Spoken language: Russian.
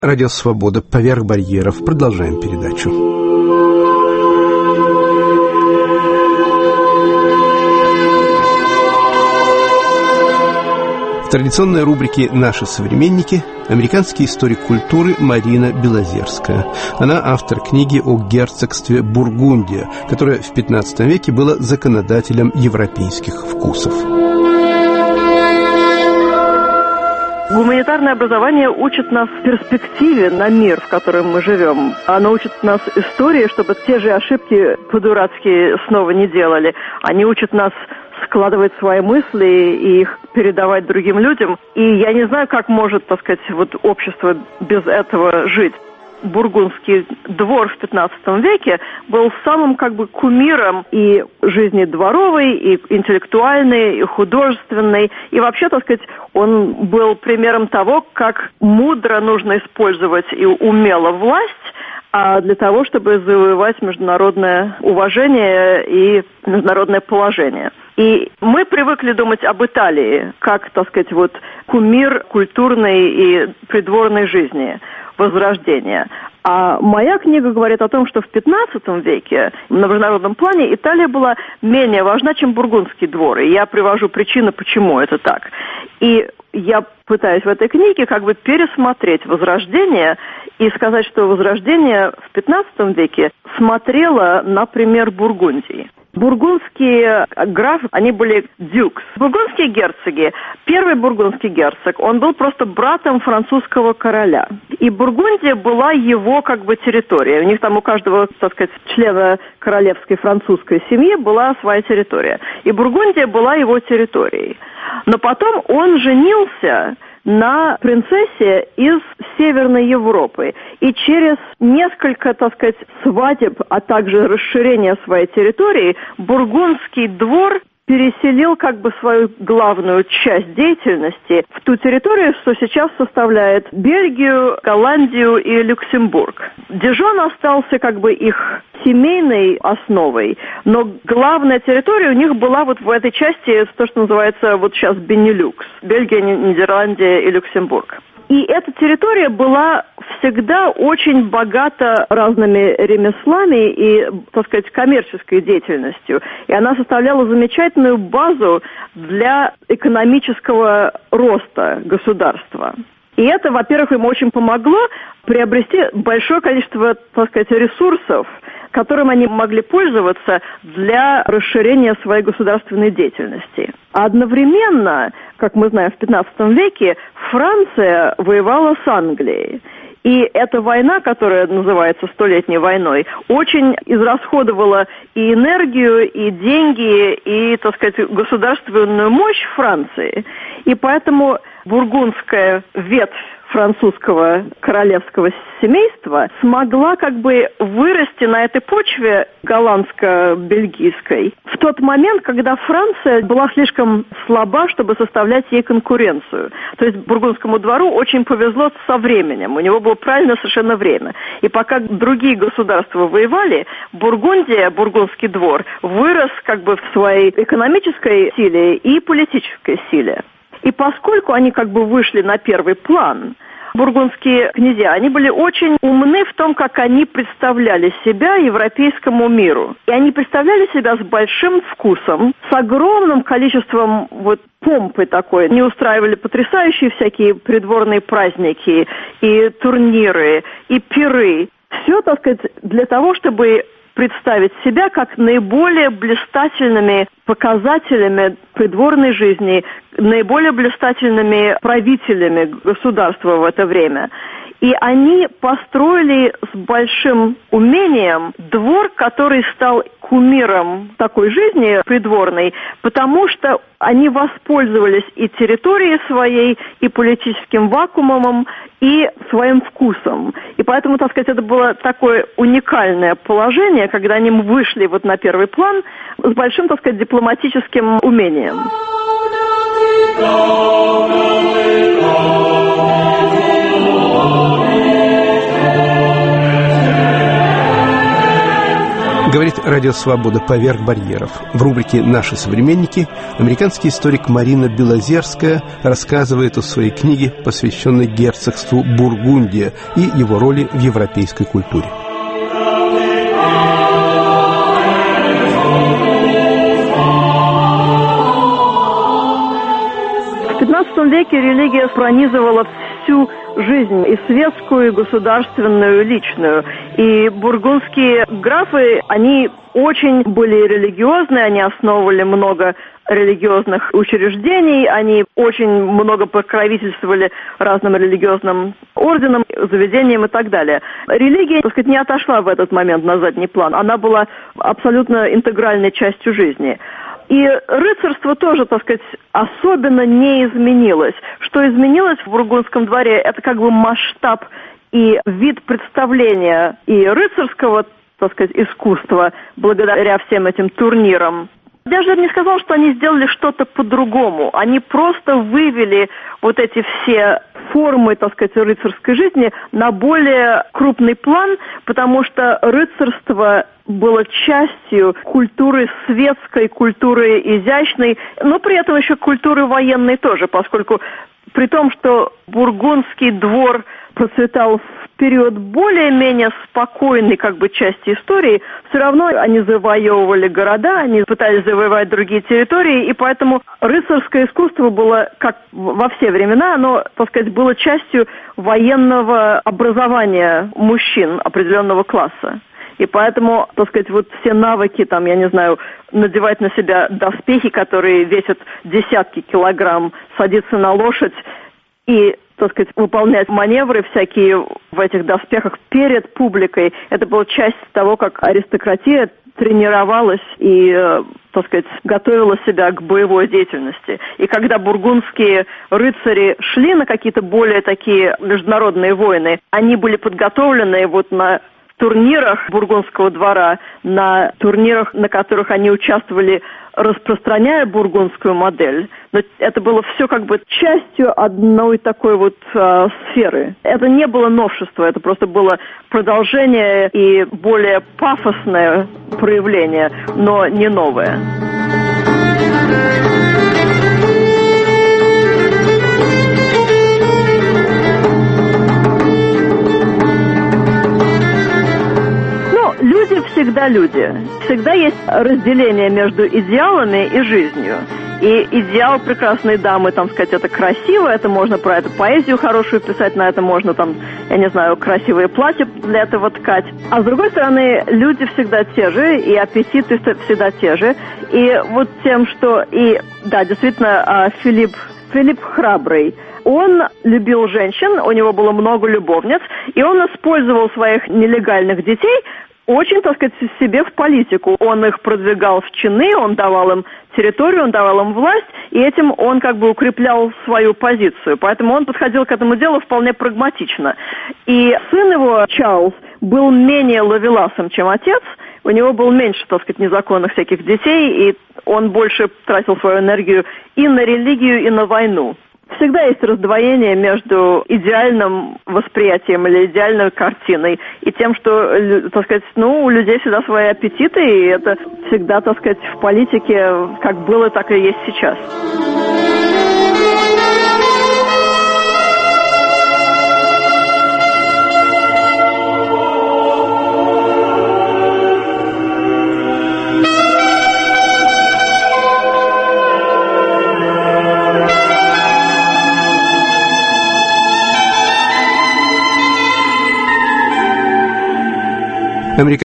Радио «Свобода. Поверх барьеров». Продолжаем передачу. В традиционной рубрике «Наши современники» американский историк культуры Марина Белозерская. Она автор книги о герцогстве Бургундия, которое в XV веке было законодателем европейских вкусов. Гуманитарное образование учит нас перспективе на мир, в котором мы живем. Оно учит нас истории, чтобы те же ошибки по-дурацки снова не делали. Они учат нас складывать свои мысли и их передавать другим людям. И я не знаю, как может, так сказать, общество без этого жить. Бургундский двор в XV веке был самым кумиром и жизни дворовой, и интеллектуальной, и художественной. И вообще, так сказать, он был примером того, как мудро нужно использовать и умело власть, для того, чтобы завоевать международное уважение и международное положение. И мы привыкли думать об Италии как, так сказать, кумир культурной и придворной жизни, Возрождения. А моя книга говорит о том, что в XV веке на международном плане Италия была менее важна, чем Бургундский двор. И я привожу причины, почему это так. И я пытаюсь в этой книге пересмотреть Возрождение и сказать, что Возрождение в XV веке смотрело на пример Бургундии. Бургундские графы, они были дюкс. Бургундские герцоги. Первый бургундский герцог, он был просто братом французского короля. И Бургундия была его территория. У них там у каждого, так сказать, члена королевской французской семьи была своя территория. И Бургундия была его территорией. Но потом он женился на принцессе из Северной Европы. И через несколько, так сказать, свадеб, а также расширение своей территории, Бургундский двор переселил свою главную часть деятельности в ту территорию, что сейчас составляет Бельгию, Голландию и Люксембург. Дижон остался их семейной основой, но главная территория у них была в этой части, то, что называется сейчас Бенилюкс. Бельгия, Нидерландия и Люксембург. И эта территория была всегда очень богата разными ремеслами и, так сказать, коммерческой деятельностью. И она составляла замечательную базу для экономического роста государства. И это, во-первых, им очень помогло приобрести большое количество, так сказать, ресурсов, которым они могли пользоваться для расширения своей государственной деятельности. А одновременно, как мы знаем, в XV веке Франция воевала с Англией. И эта война, которая называется Столетней войной, очень израсходовала и энергию, и деньги, и, так сказать, государственную мощь Франции. И поэтому бургундская ветвь французского королевского семейства смогла вырасти на этой почве голландско-бельгийской в тот момент, когда Франция была слишком слаба, чтобы составлять ей конкуренцию. То есть Бургундскому двору очень повезло со временем, у него было правильно совершенно время. И пока другие государства воевали, Бургундия, Бургундский двор, вырос в своей экономической силе и политической силе. И поскольку они вышли на первый план, бургундские князья, они были очень умны в том, как они представляли себя европейскому миру. И они представляли себя с большим вкусом, с огромным количеством помпы такой. Они устраивали потрясающие всякие придворные праздники, и турниры, и пиры. Все, так сказать, для того, чтобы представить себя как наиболее блистательными показателями придворной жизни, наиболее блистательными правителями государства в это время. И они построили с большим умением двор, который стал кумиром такой жизни придворной, потому что они воспользовались и территорией своей, и политическим вакуумом, и своим вкусом. И поэтому, так сказать, это было такое уникальное положение, когда они вышли на первый план с большим, так сказать, дипломатическим умением. Говорит Радио Свобода «Поверх барьеров». В рубрике «Наши современники» американский историк Марина Белозерская рассказывает о своей книге, посвященной герцогству Бургундия и его роли в европейской культуре. В XV веке религия пронизывала всю жизнь, и светскую, и государственную, и личную. И бургундские графы, они очень были религиозны, они основывали много религиозных учреждений, они очень много покровительствовали разным религиозным орденам, заведениям и так далее. Религия, так сказать, не отошла в этот момент на задний план, она была абсолютно интегральной частью жизни. И рыцарство тоже, так сказать, особенно не изменилось. Что изменилось в бургундском дворе, это как бы масштаб и вид представления и рыцарского, так сказать, искусства, благодаря всем этим турнирам. Я же не сказал, что они сделали что-то по-другому. Они просто вывели вот эти все формы, так сказать, рыцарской жизни на более крупный план, потому что рыцарство было частью культуры светской, культуры изящной, но при этом еще культуры военной тоже, поскольку при том, что бургундский двор процветал в период более-менее спокойной как бы части истории, все равно они завоевывали города, они пытались завоевать другие территории, и поэтому рыцарское искусство было, как во все времена, оно, так сказать, было частью военного образования мужчин определенного класса. И поэтому, так сказать, вот все навыки, там, я не знаю, надевать на себя доспехи, которые весят десятки килограмм, садиться на лошадь и, так сказать, выполнять маневры всякие в этих доспехах перед публикой, это была часть того, как аристократия тренировалась и, так сказать, готовила себя к боевой деятельности. И когда бургундские рыцари шли на какие-то более такие международные войны, они были подготовлены вот на турнирах бургундского двора, на турнирах, на которых они участвовали, распространяя бургундскую модель. Но это было все как бы частью одной такой вот сферы. Это не было новшество, это просто было продолжение и более пафосное проявление, но не новое. Люди всегда люди. Всегда есть разделение между идеалами и жизнью. И идеал прекрасной дамы, там сказать, это красиво, это можно про это поэзию хорошую писать, на это можно там, я не знаю, красивые платья для этого ткать. А с другой стороны, люди всегда те же, и аппетиты всегда те же. И вот тем, что... И да, действительно, Филипп Храбрый, он любил женщин, у него было много любовниц, и он использовал своих нелегальных детей очень, так сказать, себе в политику. Он их продвигал в чины, он давал им территорию, он давал им власть, и этим он как бы укреплял свою позицию. Поэтому он подходил к этому делу вполне прагматично. И сын его, Чарльз, был менее ловеласом, чем отец. У него было меньше, так сказать, незаконных всяких детей, и он больше тратил свою энергию и на религию, и на войну. Всегда есть раздвоение между идеальным восприятием или идеальной картиной и тем, что, так сказать, у людей всегда свои аппетиты, и это всегда, так сказать, в политике как было, так и есть сейчас.